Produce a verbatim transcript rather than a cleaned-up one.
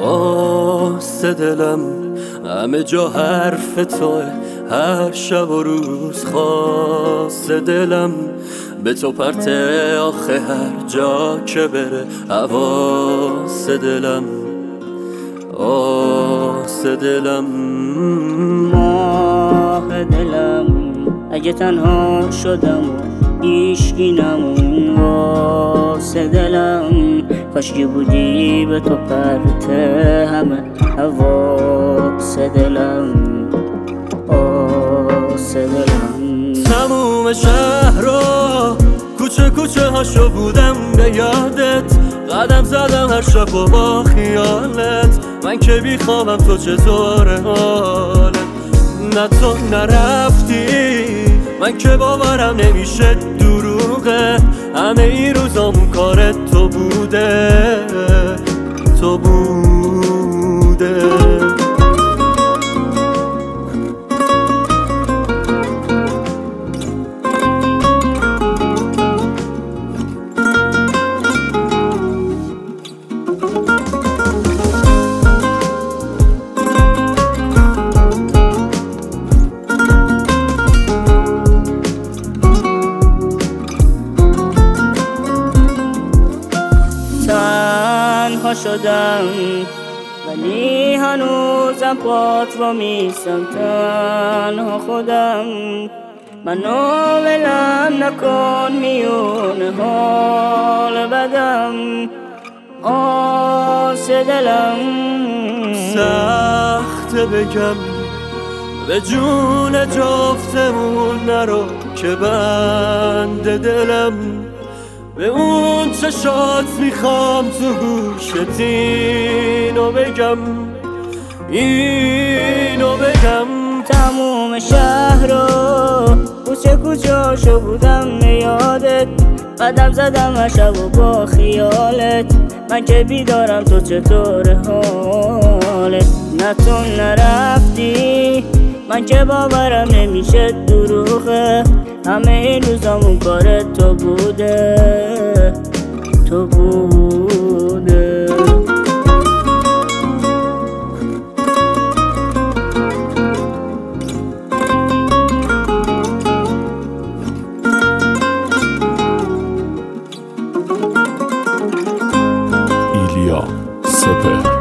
قاصد دلم همه جا حرف توه، هر شب و روز خاص دلم به تو پرت آخه هر جا که بره حواس دلم آس دلم ماه دلم اگه تنها شدم و هیچکی نمون واسه دلم کاشکی بودی به تو پرت همه حواس دلم آس دلم تموم شهر رو کوچه کوچه هاشو بودم به یادت قدم زدم هر شب و با خیالت من که بیخوابم تو چطور حالت نه تو نرفتی من که باورم نمیشه دروغه همه این روزامون کارت تو بوده تو بوده تنها شدم ولی هنوزم پات و میستم تنها خودم منو ولم نکن میون حال بدم آس دلم سخته بگم به جون جفتمون نرو که بند دلم به اون چشات میخوام تو گوشت اینو بگم اینو بگم تموم شهر رو کوچه کوچه‌شو بودم به یادت قدم زدم هر شب و با خیالت من که بیدارم تو چطور حالت نه تو نرفتی من که باورم نمیشه دروغه همه این روزامون کارت تو بوده تو بوده ایلیا سپهر